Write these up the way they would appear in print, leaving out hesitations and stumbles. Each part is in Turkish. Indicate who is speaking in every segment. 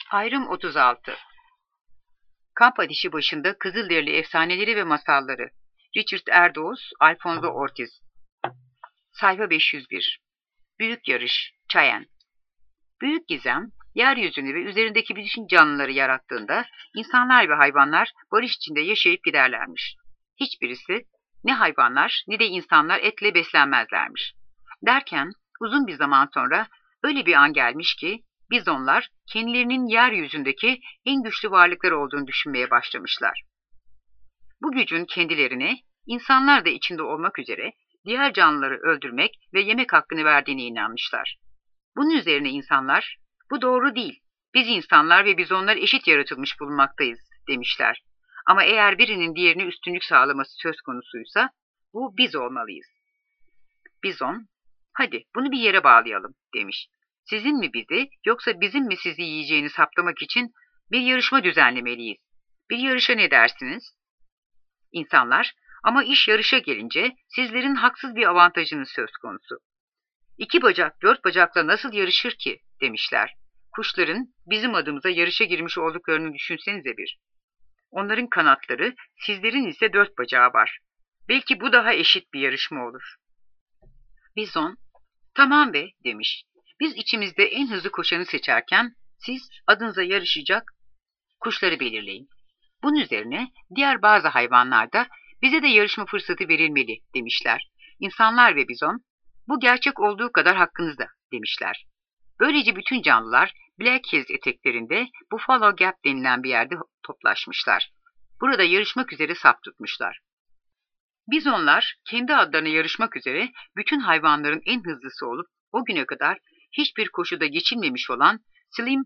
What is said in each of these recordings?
Speaker 1: Ayrım 36. Kamp ateşi başında Kızılderili efsaneleri ve masalları. Richard Erdoğuz, Alfonso Ortiz. Sayfa 501. Büyük yarış. Cheyenne. Büyük gizem, yeryüzünü ve üzerindeki bütün canlıları yarattığında insanlar ve hayvanlar barış içinde yaşayıp giderlermiş. Hiçbirisi, ne hayvanlar ne de insanlar etle beslenmezlermiş. Derken uzun bir zaman sonra öyle bir an gelmiş ki bizonlar kendilerinin yeryüzündeki en güçlü varlıklar olduğunu düşünmeye başlamışlar. Bu gücün kendilerine, insanlar da içinde olmak üzere diğer canlıları öldürmek ve yemek hakkını verdiğine inanmışlar. Bunun üzerine insanlar, bu doğru değil, biz insanlar ve bizonlar eşit yaratılmış bulunmaktayız demişler. Ama eğer birinin diğerine üstünlük sağlaması söz konusuysa bu biz olmalıyız. Bizon, hadi bunu bir yere bağlayalım demiş. Sizin mi bizi yoksa bizim mi sizi yiyeceğini saptamak için bir yarışma düzenlemeliyiz. Bir yarışa ne dersiniz? İnsanlar, ama iş yarışa gelince sizlerin haksız bir avantajınız söz konusu. İki bacak dört bacakla nasıl yarışır ki demişler. Kuşların bizim adımıza yarışa girmiş olduklarını düşünsenize bir. Onların kanatları, sizlerin ise dört bacağı var. Belki bu daha eşit bir yarışma olur. Bizon, tamam be demiş. Biz içimizde en hızlı koşanı seçerken siz adınıza yarışacak kuşları belirleyin. Bunun üzerine diğer bazı hayvanlar da bize de yarışma fırsatı verilmeli demişler. İnsanlar ve bizon, bu gerçek olduğu kadar hakkınızda demişler. Böylece bütün canlılar Black Hills eteklerinde Buffalo Gap denilen bir yerde toplaşmışlar. Burada yarışmak üzere saf tutmuşlar. Bizonlar kendi adlarına yarışmak üzere bütün hayvanların en hızlısı olup o güne kadar hiçbir koşuda geçilmemiş olan Slim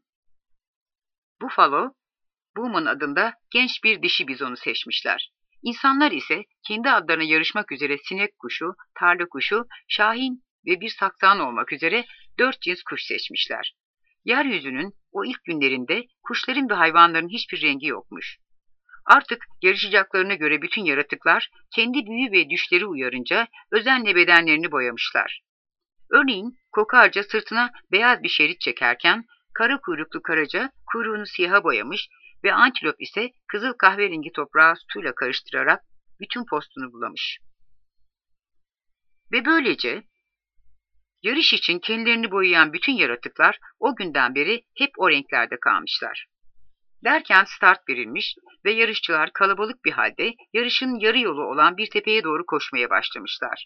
Speaker 1: Buffalo Bowman adında genç bir dişi bizonu seçmişler. İnsanlar ise kendi adlarına yarışmak üzere sinek kuşu, tarla kuşu, şahin ve bir saksan olmak üzere 4 cins kuş seçmişler. Yeryüzünün o ilk günlerinde kuşların ve hayvanların hiçbir rengi yokmuş. Artık yarışacaklarına göre bütün yaratıklar kendi büyü ve düşleri uyarınca özenle bedenlerini boyamışlar. Örneğin kokarca sırtına beyaz bir şerit çekerken kara kuyruklu karaca kuyruğunu siyaha boyamış ve antilop ise kızıl kahverengi toprağı suyla karıştırarak bütün postunu bulamış. Ve böylece yarış için kendilerini boyayan bütün yaratıklar o günden beri hep o renklerde kalmışlar. Derken start verilmiş ve yarışçılar kalabalık bir halde yarışın yarı yolu olan bir tepeye doğru koşmaya başlamışlar.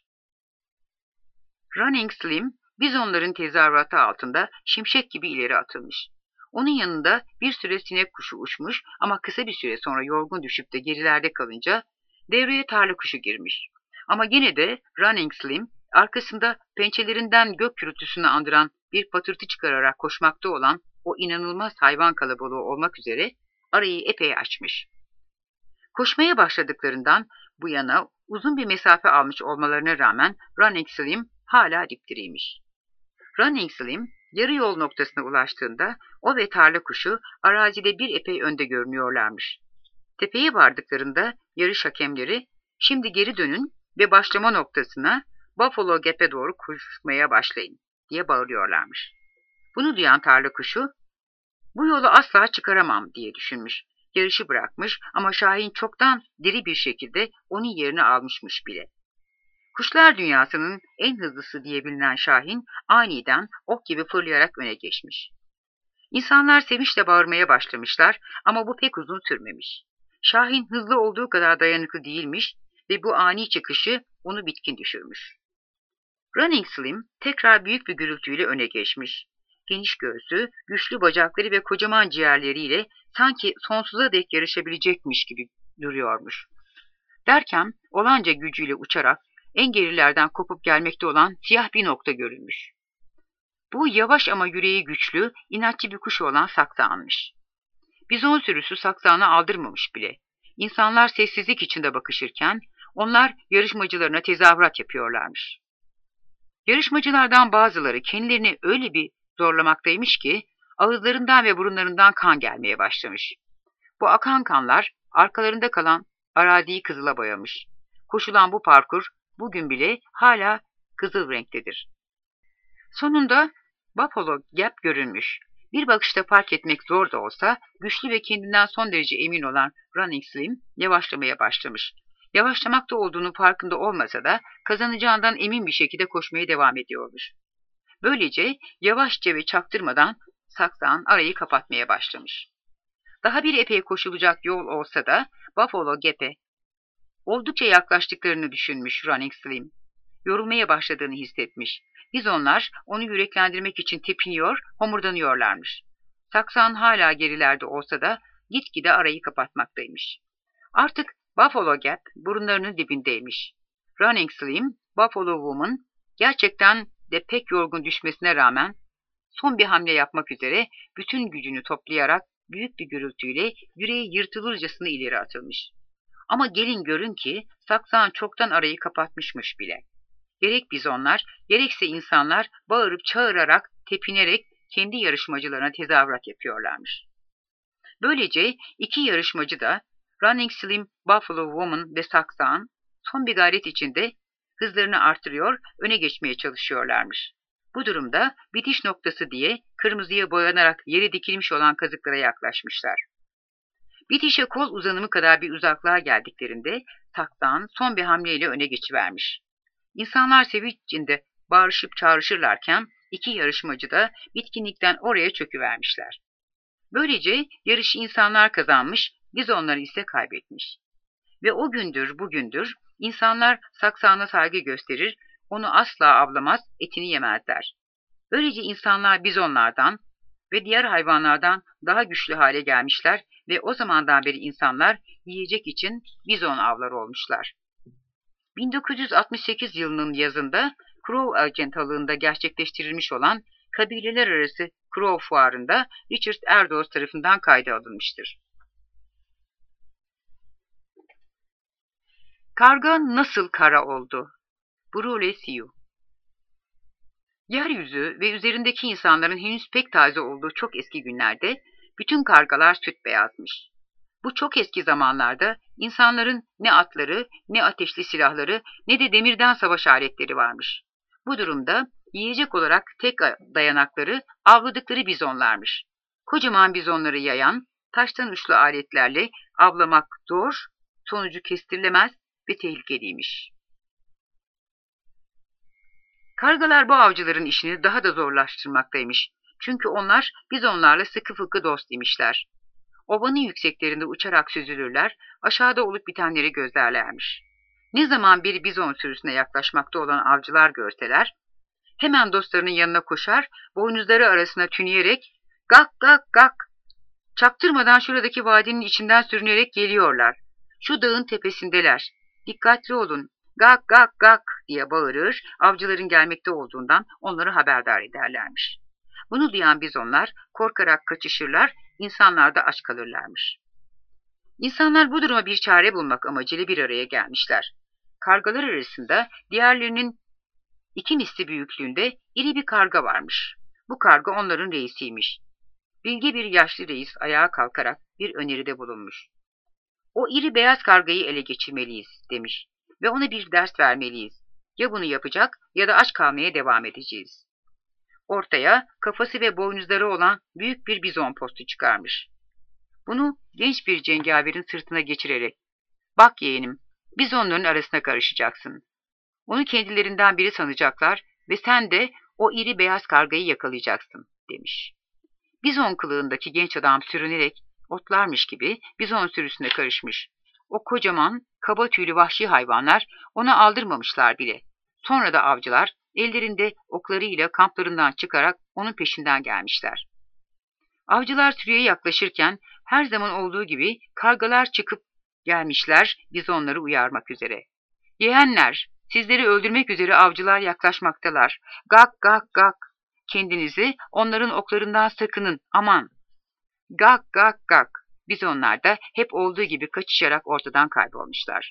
Speaker 1: Running Slim, bizonların tezahüratı altında şimşek gibi ileri atılmış. Onun yanında bir süre sinek kuşu uçmuş ama kısa bir süre sonra yorgun düşüp de gerilerde kalınca devreye tarla kuşu girmiş. Ama gene de Running Slim, arkasında pençelerinden gök gürültüsünü andıran bir patırtı çıkararak koşmakta olan o inanılmaz hayvan kalabalığı olmak üzere arayı epey açmış. Koşmaya başladıklarından bu yana uzun bir mesafe almış olmalarına rağmen Running Slim hala dipdiriymiş. Running Slim yarı yol noktasına ulaştığında o ve tarla kuşu arazide bir epey önde görünüyorlarmış. Tepeye vardıklarında yarış hakemleri şimdi geri dönün ve başlama noktasına Buffalo Gap'e doğru koşmaya başlayın diye bağırıyorlarmış. Bunu duyan tarla kuşu bu yolu asla çıkaramam diye düşünmüş. Yarışı bırakmış ama Şahin çoktan diri bir şekilde onun yerini almışmış bile. Kuşlar dünyasının en hızlısı diye bilinen Şahin aniden ok gibi fırlayarak öne geçmiş. İnsanlar sevinçle bağırmaya başlamışlar ama bu pek uzun sürmemiş. Şahin hızlı olduğu kadar dayanıklı değilmiş ve bu ani çıkışı onu bitkin düşürmüş. Running Slim tekrar büyük bir gürültüyle öne geçmiş. Geniş göğsü, güçlü bacakları ve kocaman ciğerleriyle sanki sonsuza dek yarışabilecekmiş gibi duruyormuş. Derken olanca gücüyle uçarak en gerilerden kopup gelmekte olan siyah bir nokta görülmüş. Bu yavaş ama yüreği güçlü, inatçı bir kuş olan saksağanmış. Bizon sürüsü saksağanı aldırmamış bile. İnsanlar sessizlik içinde bakışırken onlar yarışmacılarına tezahürat yapıyorlarmış. Yarışmacılardan bazıları kendilerini öyle bir zorlamaktaymış ki ağızlarından ve burunlarından kan gelmeye başlamış. Bu akan kanlar arkalarında kalan araziyi kızıla boyamış. Koşulan bu parkur bugün bile hala kızıl renktedir. Sonunda Buffalo Gap görünmüş. Bir bakışta fark etmek zor da olsa, güçlü ve kendinden son derece emin olan Running Slim yavaşlamaya başlamış. Yavaşlamakta olduğunun farkında olmasa da kazanacağından emin bir şekilde koşmaya devam ediyormuş. Böylece yavaşça ve çaktırmadan saksağın arayı kapatmaya başlamış. Daha bir epey koşulacak yol olsa da Buffalo Gap'e oldukça yaklaştıklarını düşünmüş Running Slim. Yorulmaya başladığını hissetmiş. Bizonlar onu yüreklendirmek için tepiniyor, homurdanıyorlarmış. Saksağın hala gerilerde olsa da gitgide arayı kapatmaktaymış. Artık Buffalo Gap burunlarının dibindeymiş. Running Slim, Buffalo Woman gerçekten de pek yorgun düşmesine rağmen son bir hamle yapmak üzere bütün gücünü toplayarak büyük bir gürültüyle yüreği yırtılırcasına ileri atılmış. Ama gelin görün ki saksağın çoktan arayı kapatmışmış bile. Gerek bizonlar, gerekse insanlar bağırıp çağırarak, tepinerek kendi yarışmacılarına tezahürat yapıyorlarmış. Böylece iki yarışmacı da Running Slim, Buffalo Woman ve saksağın son bir gayret içinde hızlarını artırıyor, öne geçmeye çalışıyorlarmış. Bu durumda bitiş noktası diye kırmızıya boyanarak yere dikilmiş olan kazıklara yaklaşmışlar. Bitişe kol uzanımı kadar bir uzaklığa geldiklerinde saksağın son bir hamleyle öne geçivermiş. İnsanlar sevinç içinde bağırışıp çağrışırlarken iki yarışmacı da bitkinlikten oraya çöküvermişler. Böylece yarışı insanlar kazanmış, bizonları ise kaybetmiş. Ve o gündür bugündür insanlar saksağına saygı gösterir, onu asla avlamaz, etini yemezler. Böylece insanlar bizonlardan ve diğer hayvanlardan daha güçlü hale gelmişler ve o zamandan beri insanlar yiyecek için bizon avları olmuşlar. 1968 yılının yazında Crow acentalığında gerçekleştirilmiş olan kabileler arası Crow fuarında Richard Erdoes tarafından kayda alınmıştır. Karga nasıl kara oldu? Brûlé Sioux. Yeryüzü ve üzerindeki insanların henüz pek taze olduğu çok eski günlerde bütün kargalar süt beyazmış. Bu çok eski zamanlarda insanların ne atları, ne ateşli silahları, ne de demirden savaş aletleri varmış. Bu durumda yiyecek olarak tek dayanakları avladıkları bizonlarmış. Kocaman bizonları yayan, taştan uçlu aletlerle avlamak zor, sonucu kestirilemez ve tehlikeliymiş. Kargalar bu avcıların işini daha da zorlaştırmaktaymış. Çünkü onlar bizonlarla sıkı fıkı dost imişler. Ovanın yükseklerinde uçarak süzülürler, aşağıda olup bitenleri gözlerlermiş. Ne zaman bir bizon sürüsüne yaklaşmakta olan avcılar görseler, hemen dostlarının yanına koşar, boynuzları arasına tüneyerek "Gak gak gak!" çaktırmadan şuradaki vadinin içinden sürünerek geliyorlar. "Şu dağın tepesindeler, dikkatli olun, gak gak gak!" diye bağırır, avcıların gelmekte olduğundan onları haberdar ederlermiş. Bunu duyan bizonlar korkarak kaçışırlar, insanlar da aç kalırlarmış. İnsanlar bu duruma bir çare bulmak amacıyla bir araya gelmişler. Kargalar arasında diğerlerinin 2 misli büyüklüğünde iri bir karga varmış. Bu karga onların reisiymiş. Bilge bir yaşlı reis ayağa kalkarak bir öneride bulunmuş. "O iri beyaz kargayı ele geçirmeliyiz," demiş ve ona bir ders vermeliyiz. Ya bunu yapacak ya da aç kalmaya devam edeceğiz. Ortaya kafası ve boynuzları olan büyük bir bizon postu çıkarmış. Bunu genç bir cengaverin sırtına geçirerek, "Bak yeğenim, bizonların arasına karışacaksın. Onu kendilerinden biri sanacaklar ve sen de o iri beyaz kargayı yakalayacaksın," demiş. Bizon kılığındaki genç adam sürünerek otlarmış gibi bizon sürüsüne karışmış. O kocaman, kaba tüylü vahşi hayvanlar ona aldırmamışlar bile. Sonra da avcılar ellerinde oklarıyla kamplarından çıkarak onun peşinden gelmişler. Avcılar sürüye yaklaşırken her zaman olduğu gibi kargalar çıkıp gelmişler bizonları uyarmak üzere. "Yeğenler, sizleri öldürmek üzere avcılar yaklaşmaktalar. Gak gak gak. Kendinizi onların oklarından sakının, aman." Gak gak gak. Bizonlar da hep olduğu gibi kaçışarak ortadan kaybolmuşlar.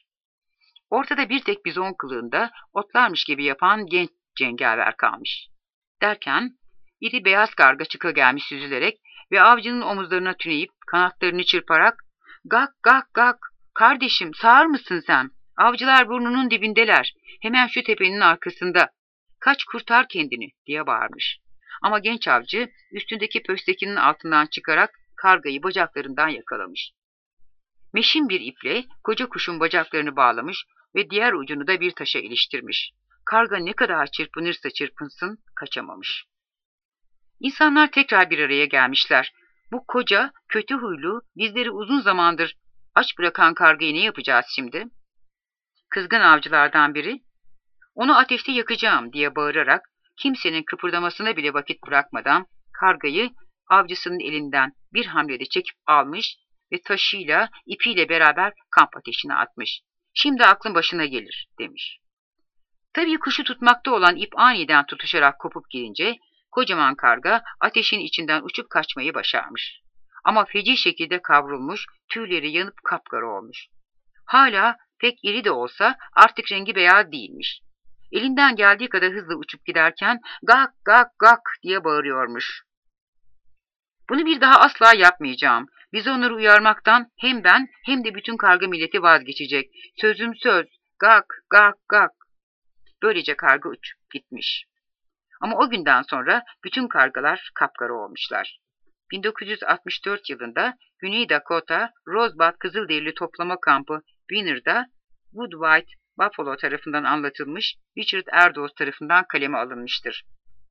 Speaker 1: Ortada bir tek bizon kılığında otlarmış gibi yapan genç cengaver kalmış. Derken iri beyaz karga çıkagelmiş süzülerek ve avcının omuzlarına tüneyip kanatlarını çırparak "Gak gak gak, kardeşim sağır mısın sen? Avcılar burnunun dibindeler, hemen şu tepenin arkasında. Kaç kurtar kendini," diye bağırmış. Ama genç avcı üstündeki pöstekinin altından çıkarak kargayı bacaklarından yakalamış. Meşin bir iple koca kuşun bacaklarını bağlamış ve diğer ucunu da bir taşa iliştirmiş. Karga ne kadar çırpınırsa çırpınsın kaçamamış. İnsanlar tekrar bir araya gelmişler. Bu koca, kötü huylu, bizleri uzun zamandır aç bırakan kargayı ne yapacağız şimdi? Kızgın avcılardan biri, "Onu ateşte yakacağım," diye bağırarak kimsenin kıpırdamasına bile vakit bırakmadan kargayı avcısının elinden bir hamlede çekip almış ve taşıyla, ipiyle beraber kamp ateşine atmış. "Şimdi aklın başına gelir," demiş. Tabii kuşu tutmakta olan ip aniden tutuşarak kopup gidince kocaman karga ateşin içinden uçup kaçmayı başarmış. Ama feci şekilde kavrulmuş, tüyleri yanıp kapkara olmuş. Hala pek iri de olsa artık rengi beyaz değilmiş. Elinden geldiği kadar hızlı uçup giderken "Gak gak gak" diye bağırıyormuş. "Bunu bir daha asla yapmayacağım. Biz onları uyarmaktan hem ben hem de bütün karga milleti vazgeçecek. Sözüm söz. Gak gak gak." Böylece karga uçup gitmiş. Ama o günden sonra bütün kargalar kapkara olmuşlar. 1964 yılında Güney Dakota Rosebud Kızılderili Toplama Kampı Winner'da Wood White Buffalo tarafından anlatılmış, Richard Erdoes tarafından kaleme alınmıştır.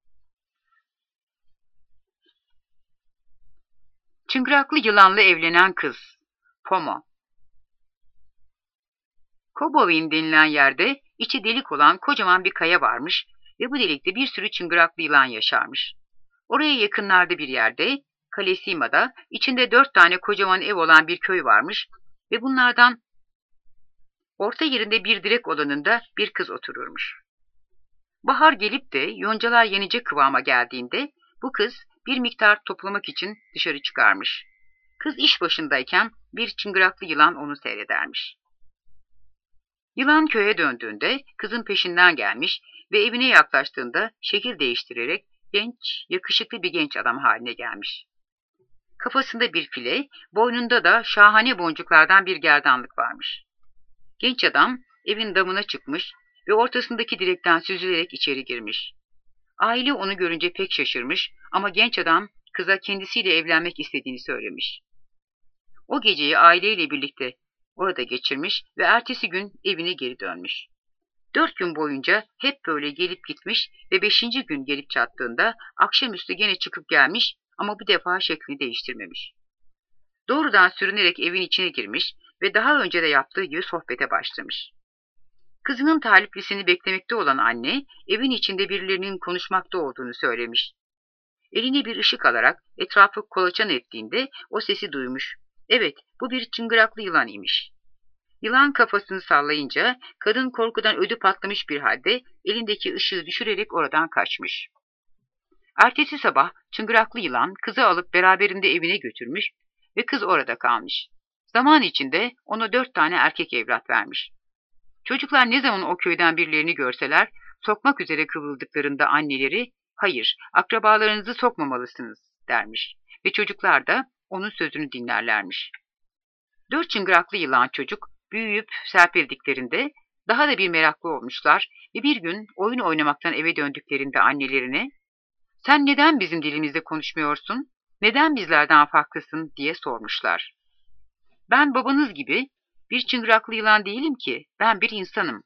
Speaker 1: Çıngıraklı yılanla evlenen kız. Pomo. Cobowin denilen yerde içi delik olan kocaman bir kaya varmış ve bu delikte bir sürü çıngıraklı yılan yaşarmış. Oraya yakınlarda bir yerde, Kalesima'da, içinde 4 tane kocaman ev olan bir köy varmış ve bunlardan orta yerinde bir direk olanında bir kız otururmuş. Bahar gelip de yoncalar yenecek kıvama geldiğinde bu kız bir miktar toplamak için dışarı çıkarmış. Kız iş başındayken bir çıngıraklı yılan onu seyredermiş. Yılan köye döndüğünde kızın peşinden gelmiş ve evine yaklaştığında şekil değiştirerek genç, yakışıklı bir genç adam haline gelmiş. Kafasında bir file, boynunda da şahane boncuklardan bir gerdanlık varmış. Genç adam evin damına çıkmış ve ortasındaki direkten süzülerek içeri girmiş. Aile onu görünce pek şaşırmış ama genç adam kıza kendisiyle evlenmek istediğini söylemiş. O geceyi aileyle birlikte orada geçirmiş ve ertesi gün evine geri dönmüş. 4 gün boyunca hep böyle gelip gitmiş ve 5. gün gelip çattığında akşamüstü gene çıkıp gelmiş ama bu defa şeklini değiştirmemiş. Doğrudan sürünerek evin içine girmiş ve daha önce de yaptığı gibi sohbete başlamış. Kızının taliplisini beklemekte olan anne evin içinde birilerinin konuşmakta olduğunu söylemiş. Eline bir ışık alarak etrafı kolaçan ettiğinde o sesi duymuş. Evet, bu bir çıngıraklı yılan imiş. Yılan kafasını sallayınca kadın korkudan ödü patlamış bir halde elindeki ışığı düşürerek oradan kaçmış. Ertesi sabah çıngıraklı yılan kızı alıp beraberinde evine götürmüş ve kız orada kalmış. Zaman içinde ona 4 tane erkek evlat vermiş. Çocuklar ne zaman o köyden birilerini görseler, sokmak üzere kıvrıldıklarında anneleri, "Hayır, akrabalarınızı sokmamalısınız," dermiş ve çocuklar da onun sözünü dinlerlermiş. 4 çıngıraklı yılan çocuk büyüyüp serpildiklerinde daha da bir meraklı olmuşlar ve bir gün oyun oynamaktan eve döndüklerinde annelerine, "Sen neden bizim dilimizde konuşmuyorsun? Neden bizlerden farklısın?" diye sormuşlar. "Ben babanız gibi bir çıngıraklı yılan değilim ki, ben bir insanım."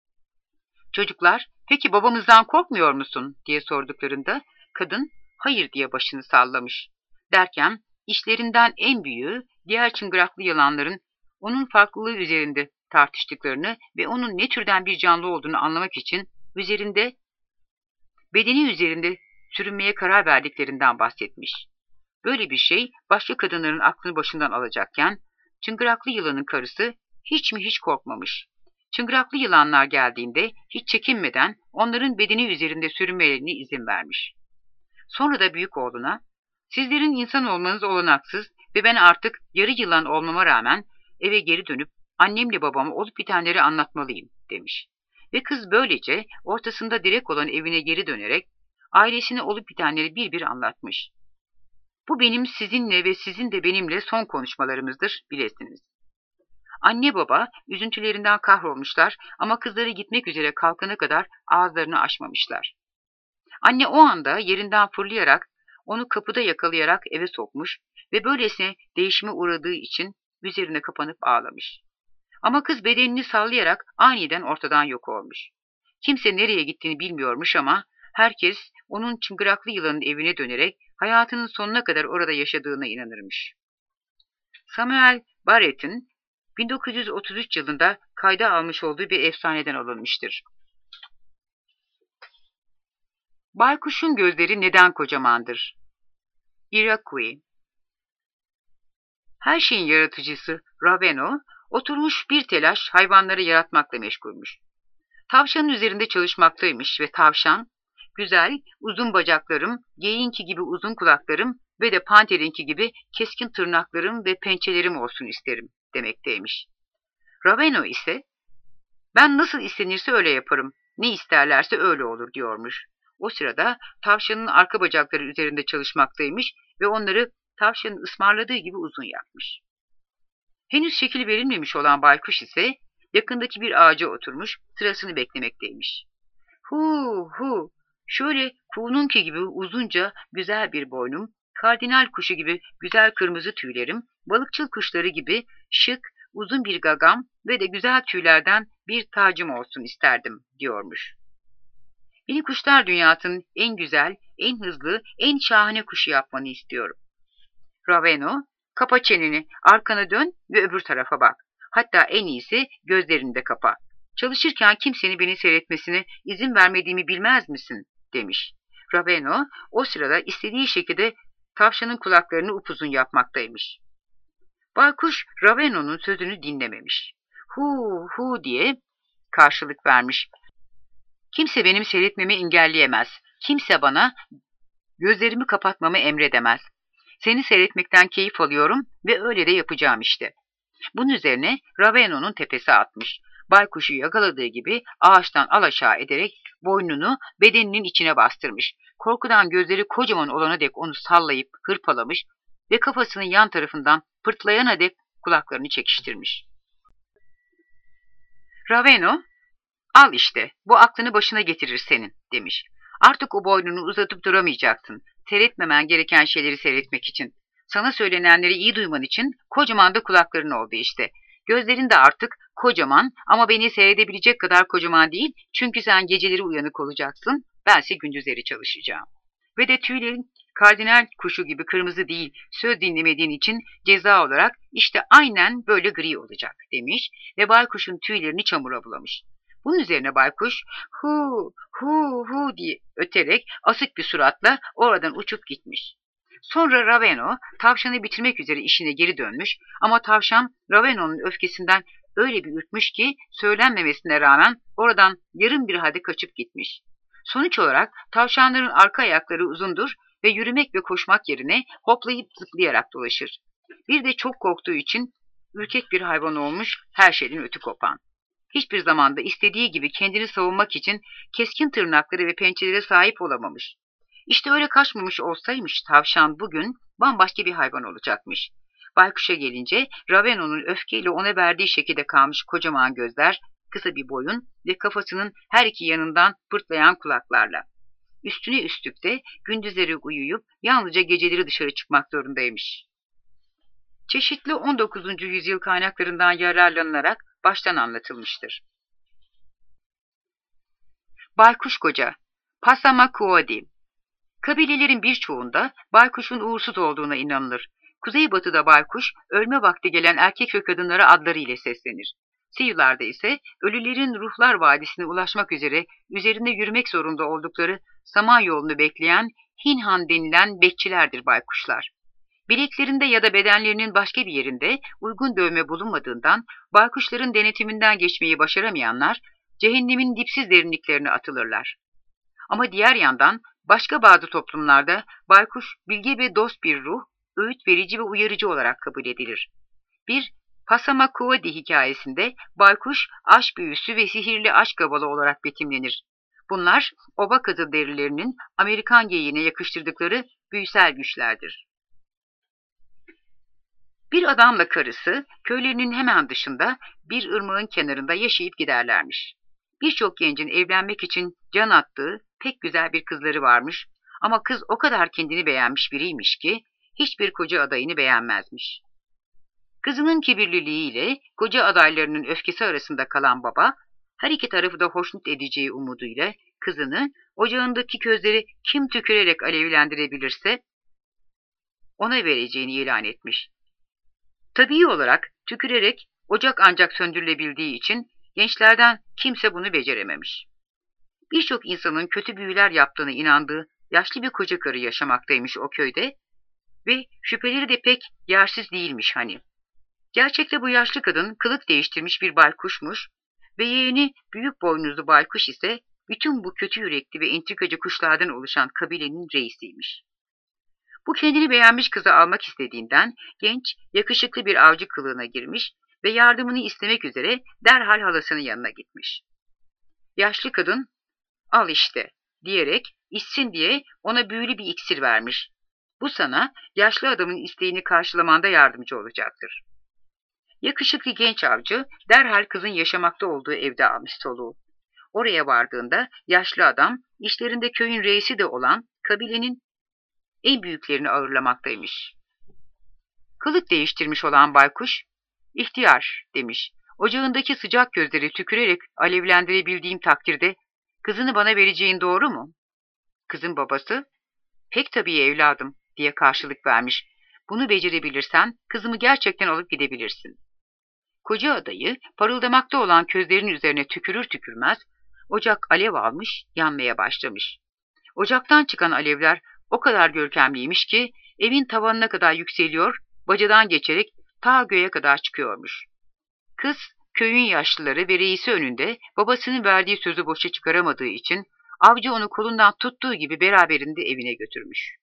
Speaker 1: Çocuklar, "Peki babamızdan korkmuyor musun?" diye sorduklarında kadın, "Hayır," diye başını sallamış. Derken işlerinden en büyüğü diğer çıngıraklı yılanların onun farklılığı üzerinde tartıştıklarını ve onun ne türden bir canlı olduğunu anlamak için bedeni üzerinde sürünmeye karar verdiklerinden bahsetmiş. Böyle bir şey başka kadınların aklını başından alacakken çıngıraklı yılanın karısı hiç mi hiç korkmamış. Çıngıraklı yılanlar geldiğinde hiç çekinmeden onların bedeni üzerinde sürünmelerine izin vermiş. Sonra da büyük oğluna, "Sizlerin insan olmanız olanaksız ve ben artık yarı yılan olmama rağmen eve geri dönüp annemle babama olup bitenleri anlatmalıyım," demiş. Ve kız böylece ortasında direk olan evine geri dönerek ailesine olup bitenleri bir bir anlatmış. "Bu benim sizinle ve sizin de benimle son konuşmalarımızdır, bilesiniz." Anne baba üzüntülerinden kahrolmuşlar ama kızları gitmek üzere kalkana kadar ağızlarını açmamışlar. Anne o anda yerinden fırlayarak onu kapıda yakalayarak eve sokmuş ve böylesine değişime uğradığı için üzerine kapanıp ağlamış. Ama kız bedenini sallayarak aniden ortadan yok olmuş. Kimse nereye gittiğini bilmiyormuş ama herkes onun çıngıraklı yılanın evine dönerek hayatının sonuna kadar orada yaşadığına inanırmış. Samuel Barrett'in 1933 yılında kayda almış olduğu bir efsaneden alınmıştır. Baykuşun gözleri neden kocamandır? Irakui. Her şeyin yaratıcısı Raveno, oturmuş bir telaş hayvanları yaratmakla meşgulmüş. Tavşanın üzerinde çalışmaktaymış ve tavşan, güzel, uzun bacaklarım, geyiğinki gibi uzun kulaklarım ve de panterinki gibi keskin tırnaklarım ve pençelerim olsun isterim demekteymiş. Raveno ise, ben nasıl istenirse öyle yaparım, ne isterlerse öyle olur diyormuş. O sırada tavşanın arka bacakları üzerinde çalışmaktaymış ve onları tavşanın ısmarladığı gibi uzun yapmış. Henüz şekil verilmemiş olan baykuş ise yakındaki bir ağaca oturmuş sırasını beklemekteymiş. Hu hu, şöyle kuğununki gibi uzunca güzel bir boynum, kardinal kuşu gibi güzel kırmızı tüylerim, balıkçıl kuşları gibi şık, uzun bir gagam ve de güzel tüylerden bir tacım olsun isterdim diyormuş. Beni kuşlar dünyasının en güzel, en hızlı, en şahane kuşu yapmanı istiyorum. Raveno, kapa çeneni, arkana dön ve öbür tarafa bak. Hatta en iyisi gözlerini de kapa. Çalışırken kimsenin beni seyretmesine izin vermediğimi bilmez misin? Demiş. Raveno o sırada istediği şekilde tavşanın kulaklarını upuzun yapmaktaymış. Baykuş Raveno'nun sözünü dinlememiş. Hu hu diye karşılık vermiş. Kimse benim seyretmemi engelleyemez. Kimse bana gözlerimi kapatmamı emredemez. Seni seyretmekten keyif alıyorum ve öyle de yapacağım işte. Bunun üzerine Raveno'nun tepesi atmış. Baykuşu yakaladığı gibi ağaçtan alaşağı ederek boynunu bedeninin içine bastırmış. Korkudan gözleri kocaman olana dek onu sallayıp hırpalamış ve kafasının yan tarafından pırtlayana dek kulaklarını çekiştirmiş. Raveno, al işte, bu aklını başına getirir senin, demiş. Artık o boynunu uzatıp duramayacaksın. Seyretmemen gereken şeyleri seyretmek için. Sana söylenenleri iyi duyman için kocaman da kulakların oldu işte. Gözlerin de artık kocaman ama beni seyredebilecek kadar kocaman değil. Çünkü sen geceleri uyanık olacaksın, bense gündüzleri çalışacağım. Ve de tüylerin kardinal kuşu gibi kırmızı değil, söz dinlemediğin için ceza olarak işte aynen böyle gri olacak demiş ve baykuşun tüylerini çamura bulamış. Bunun üzerine baykuş hu hu hu diye öterek asık bir suratla oradan uçup gitmiş. Sonra Raveno tavşanı bitirmek üzere işine geri dönmüş ama tavşan Raveno'nun öfkesinden öyle bir ürkmüş ki söylenmemesine rağmen oradan yarım bir halde kaçıp gitmiş. Sonuç olarak tavşanların arka ayakları uzundur ve yürümek ve koşmak yerine hoplayıp zıplayarak dolaşır. Bir de çok korktuğu için ürkek bir hayvan olmuş, her şeyden ötü kopan. Hiçbir zamanda istediği gibi kendini savunmak için keskin tırnakları ve pençelere sahip olamamış. İşte öyle kaçmamış olsaymış tavşan bugün bambaşka bir hayvan olacakmış. Baykuş'a gelince Raveno'nun öfkeyle ona verdiği şekilde kalmış kocaman gözler, kısa bir boyun ve kafasının her iki yanından pırtlayan kulaklarla. Üstüne üstlük de gündüzleri uyuyup yalnızca geceleri dışarı çıkmak zorundaymış. Çeşitli 19. yüzyıl kaynaklarından yararlanılarak baştan anlatılmıştır. Baykuş Koca, Passamaquoddy. Kabilelerin birçoğunda baykuşun uğursuz olduğuna inanılır. Kuzeybatıda baykuş, ölme vakti gelen erkek ve kadınlara adları ile seslenir. Siyularda ise ölülerin ruhlar vadisine ulaşmak üzere üzerinde yürümek zorunda oldukları Samanyolu'nu bekleyen Hinhan denilen bekçilerdir baykuşlar. Bileklerinde ya da bedenlerinin başka bir yerinde uygun dövme bulunmadığından baykuşların denetiminden geçmeyi başaramayanlar cehennemin dipsiz derinliklerine atılırlar. Ama diğer yandan başka bazı toplumlarda baykuş bilge ve dost bir ruh, öğüt verici ve uyarıcı olarak kabul edilir. Bir Passamaquoddy hikayesinde baykuş aşk büyüsü ve sihirli aşk havalı olarak betimlenir. Bunlar oba kızılderililerinin Amerikan geyiğine yakıştırdıkları büyüsel güçlerdir. Bir adamla karısı köylerinin hemen dışında bir ırmağın kenarında yaşayıp giderlermiş. Birçok gencin evlenmek için can attığı, pek güzel bir kızları varmış ama kız o kadar kendini beğenmiş biriymiş ki hiçbir koca adayını beğenmezmiş. Kızının kibirliliğiyle koca adaylarının öfkesi arasında kalan baba, her iki tarafı da hoşnut edeceği umuduyla kızını ocağındaki közleri kim tükürerek alevlendirebilirse ona vereceğini ilan etmiş. Tabii olarak tükürerek ocak ancak söndürülebildiği için gençlerden kimse bunu becerememiş. Birçok insanın kötü büyüler yaptığına inandığı yaşlı bir koca karı yaşamaktaymış o köyde ve şüpheleri de pek yersiz değilmiş hani. Gerçekte bu yaşlı kadın kılık değiştirmiş bir baykuşmuş ve yeğeni büyük boynuzlu baykuş ise bütün bu kötü yürekli ve entrikacı kuşlardan oluşan kabilenin reisiymiş. Bu kendini beğenmiş kızı almak istediğinden genç, yakışıklı bir avcı kılığına girmiş ve yardımını istemek üzere derhal halasının yanına gitmiş. Yaşlı kadın, al işte diyerek içsin diye ona büyülü bir iksir vermiş. Bu sana yaşlı adamın isteğini karşılamanda yardımcı olacaktır. Yakışıklı genç avcı derhal kızın yaşamakta olduğu evde almış soluğu. Oraya vardığında yaşlı adam işlerinde köyün reisi de olan kabilenin en büyüklerini ağırlamaktaymış. Kılık değiştirmiş olan baykuş, ihtiyar demiş. Ocağındaki sıcak gözleri tükürerek alevlendirebildiğim takdirde kızını bana vereceğin doğru mu? Kızın babası, pek tabii evladım diye karşılık vermiş. Bunu becerebilirsen kızımı gerçekten alıp gidebilirsin. Koca adayı parıldamakta olan közlerin üzerine tükürür tükürmez ocak alev almış, yanmaya başlamış. Ocaktan çıkan alevler o kadar görkemliymiş ki evin tavanına kadar yükseliyor, bacadan geçerek ta göğe kadar çıkıyormuş. Kız köyün yaşlıları ve reisi önünde babasının verdiği sözü boşa çıkaramadığı için avcı onu kolundan tuttuğu gibi beraberinde evine götürmüş.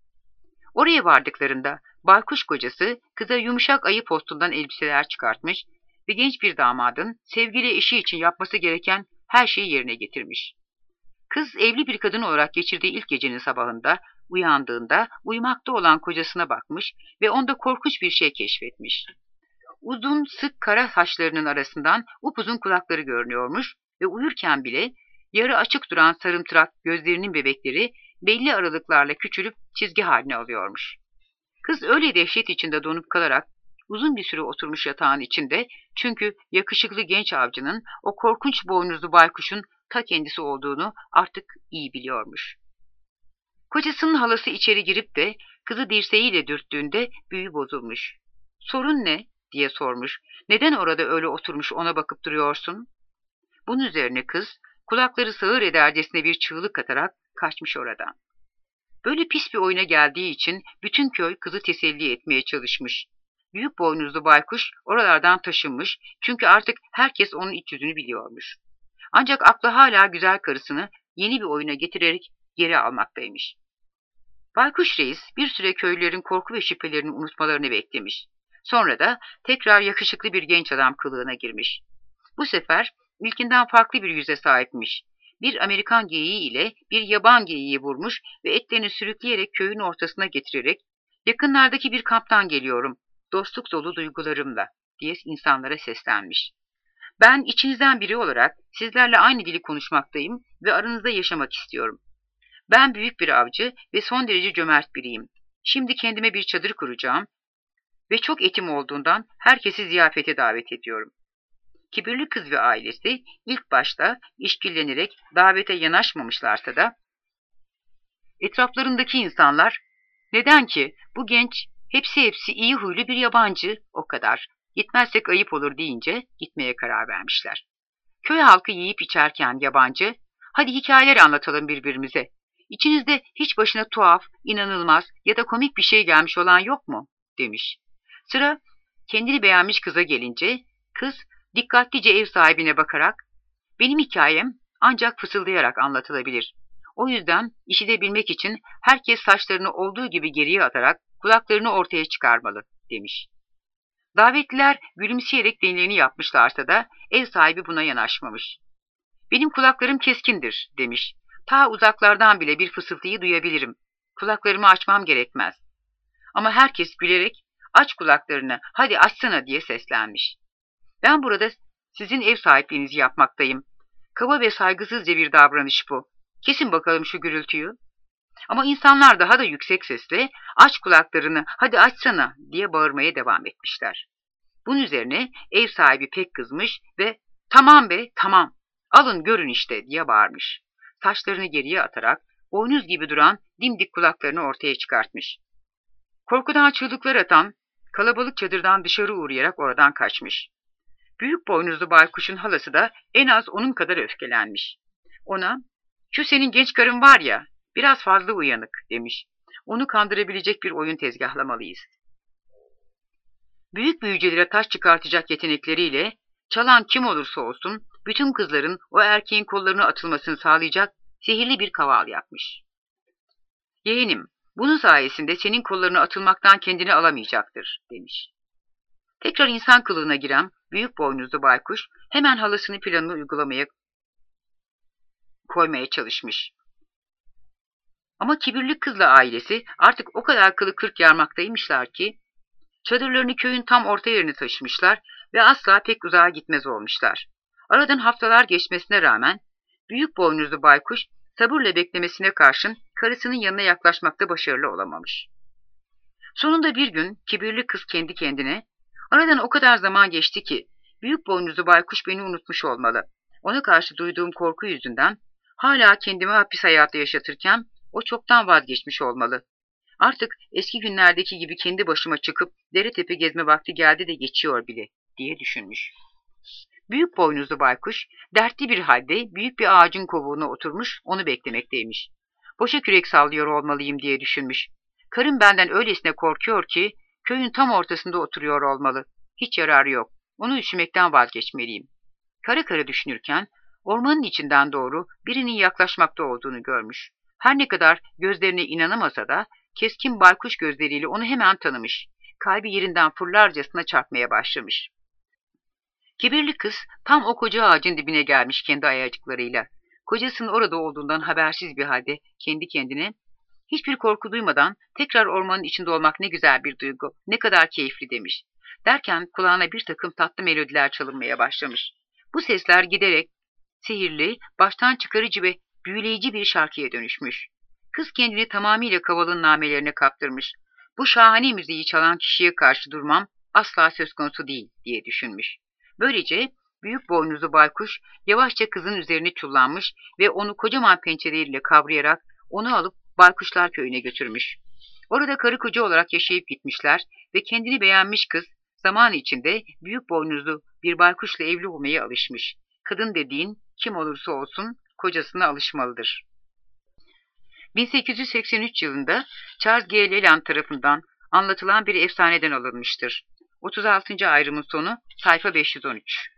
Speaker 1: Oraya vardıklarında baykuş kocası kıza yumuşak ayı postundan elbiseler çıkartmış ve genç bir damadın sevgili eşi için yapması gereken her şeyi yerine getirmiş. Kız evli bir kadın olarak geçirdiği ilk gecenin sabahında uyandığında uyumakta olan kocasına bakmış ve onda korkunç bir şey keşfetmiş. Uzun sık kara saçlarının arasından upuzun kulakları görünüyormuş ve uyurken bile yarı açık duran sarımtırak gözlerinin bebekleri belli aralıklarla küçülüp çizgi haline alıyormuş. Kız öyle dehşet içinde donup kalarak uzun bir süre oturmuş yatağın içinde çünkü yakışıklı genç avcının o korkunç boynuzlu baykuşun ta kendisi olduğunu artık iyi biliyormuş. Kocasının halası içeri girip de kızı dirseğiyle dürttüğünde büyü bozulmuş. Sorun ne diye sormuş. Neden orada öyle oturmuş ona bakıp duruyorsun? Bunun üzerine kız kulakları sağır edercesine bir çığlık atarak kaçmış oradan. Böyle pis bir oyuna geldiği için bütün köy kızı teselli etmeye çalışmış. Büyük boynuzlu baykuş oralardan taşınmış çünkü artık herkes onun iç yüzünü biliyormuş. Ancak aklı hala güzel karısını yeni bir oyuna getirerek geri almaktaymış. Baykuş reis bir süre köylülerin korku ve şüphelerini unutmalarını beklemiş. Sonra da tekrar yakışıklı bir genç adam kılığına girmiş. Bu sefer ilkinden farklı bir yüze sahipmiş. Bir Amerikan geyiği ile bir yaban geyiği vurmuş ve etlerini sürükleyerek köyün ortasına getirerek yakınlardaki bir kamptan geliyorum, dostluk dolu duygularımla diye insanlara seslenmiş. Ben içinizden biri olarak sizlerle aynı dili konuşmaktayım ve aranızda yaşamak istiyorum. Ben büyük bir avcı ve son derece cömert biriyim. Şimdi kendime bir çadır kuracağım ve çok etim olduğundan herkesi ziyafete davet ediyorum. Kibirli kız ve ailesi ilk başta işkillenerek davete yanaşmamışlarsa da etraflarındaki insanlar neden ki bu genç hepsi iyi huylu bir yabancı o kadar gitmezsek ayıp olur deyince gitmeye karar vermişler. Köy halkı yiyip içerken yabancı hadi hikayeler anlatalım birbirimize. İçinizde hiç başına tuhaf, inanılmaz ya da komik bir şey gelmiş olan yok mu? Demiş. Sıra kendini beğenmiş kıza gelince kız dikkatlice ev sahibine bakarak benim hikayem ancak fısıldayarak anlatılabilir. O yüzden işitebilmek için herkes saçlarını olduğu gibi geriye atarak kulaklarını ortaya çıkarmalı demiş. Davetliler gülümseyerek denileni yapmışlarsa da ev sahibi buna yanaşmamış. Benim kulaklarım keskindir demiş. Ta uzaklardan bile bir fısıltıyı duyabilirim. Kulaklarımı açmam gerekmez. Ama herkes gülerek aç kulaklarını hadi açsana diye seslenmiş. Ben burada sizin ev sahipliğinizi yapmaktayım. Kaba ve saygısızca bir davranış bu. Kesin bakalım şu gürültüyü. Ama insanlar daha da yüksek sesle aç kulaklarını, hadi açsana diye bağırmaya devam etmişler. Bunun üzerine ev sahibi pek kızmış ve tamam be tamam, alın görün işte diye bağırmış. Taşlarını geriye atarak boynuz gibi duran dimdik kulaklarını ortaya çıkartmış. Korkudan çığlıklar atan kalabalık çadırdan dışarı uğrayarak oradan kaçmış. Büyük boynuzlu baykuşun halası da en az onun kadar öfkelenmiş. Ona, şu senin genç karın var ya, biraz fazla uyanık demiş. Onu kandırabilecek bir oyun tezgahlamalıyız. Büyük büyücülere taş çıkartacak yetenekleriyle çalan kim olursa olsun bütün kızların o erkeğin kollarına atılmasını sağlayacak sihirli bir kaval yapmış. Yeğenim, bunun sayesinde senin kollarına atılmaktan kendini alamayacaktır demiş. Tekrar insan kılığına giren büyük boynuzlu baykuş hemen halasının planını uygulamaya koymaya çalışmış. Ama kibirli kızla ailesi artık o kadar kılı kırk yarmaktaymışlar ki çadırlarını köyün tam orta yerine taşımışlar ve asla pek uzağa gitmez olmuşlar. Aradan haftalar geçmesine rağmen büyük boynuzlu baykuş sabırla beklemesine karşın karısının yanına yaklaşmakta başarılı olamamış. Sonunda bir gün kibirli kız kendi kendine, aradan o kadar zaman geçti ki büyük boynuzlu baykuş beni unutmuş olmalı. Ona karşı duyduğum korku yüzünden hala kendimi hapis hayatı yaşatırken o çoktan vazgeçmiş olmalı. Artık eski günlerdeki gibi kendi başıma çıkıp dere tepe gezme vakti geldi de geçiyor bile diye düşünmüş. Büyük boynuzlu baykuş dertli bir halde büyük bir ağacın kovuğuna oturmuş onu beklemekteymiş. Boşa kürek sallıyor olmalıyım diye düşünmüş. Karım benden öylesine korkuyor ki köyün tam ortasında oturuyor olmalı. Hiç yararı yok. Onu üşümekten vazgeçmeliyim. Kara kara düşünürken ormanın içinden doğru birinin yaklaşmakta olduğunu görmüş. Her ne kadar gözlerine inanamasa da keskin baykuş gözleriyle onu hemen tanımış. Kalbi yerinden fırlarcasına çarpmaya başlamış. Kibirli kız tam o koca ağacın dibine gelmiş kendi ayacıklarıyla. Kocasının orada olduğundan habersiz bir halde kendi kendine, hiçbir korku duymadan tekrar ormanın içinde olmak ne güzel bir duygu, ne kadar keyifli demiş. Derken kulağına bir takım tatlı melodiler çalınmaya başlamış. Bu sesler giderek sihirli, baştan çıkarıcı ve büyüleyici bir şarkıya dönüşmüş. Kız kendini tamamıyla kavalın namelerine kaptırmış. Bu şahane müziği çalan kişiye karşı durmam asla söz konusu değil diye düşünmüş. Böylece büyük boynuzlu baykuş yavaşça kızın üzerine çullanmış ve onu kocaman pençeleriyle kavrayarak onu alıp Baykuşlar Köyü'ne götürmüş. Orada karı koca olarak yaşayıp gitmişler ve kendini beğenmiş kız zaman içinde büyük boynuzlu bir baykuşla evli olmaya alışmış. Kadın dediğin kim olursa olsun kocasına alışmalıdır. 1883 yılında Charles G. Leland tarafından anlatılan bir efsaneden alınmıştır. 36. ayrımın sonu sayfa 513.